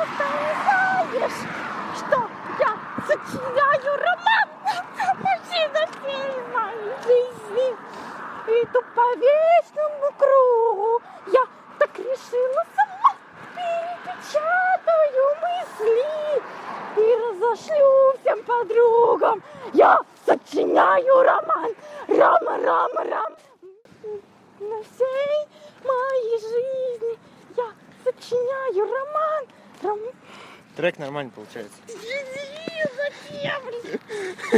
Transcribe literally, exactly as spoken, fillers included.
просто не знаешь, что я сочиняю роман почти на всей моей жизни. Иду по вечному кругу, я так решила сама. Перепечатаю мысли и разошлю всем подругам. Я сочиняю роман, Рома, Рома, Рома. На всей моей жизни я сочиняю роман. Ром... Трек нормально получается. Зачем?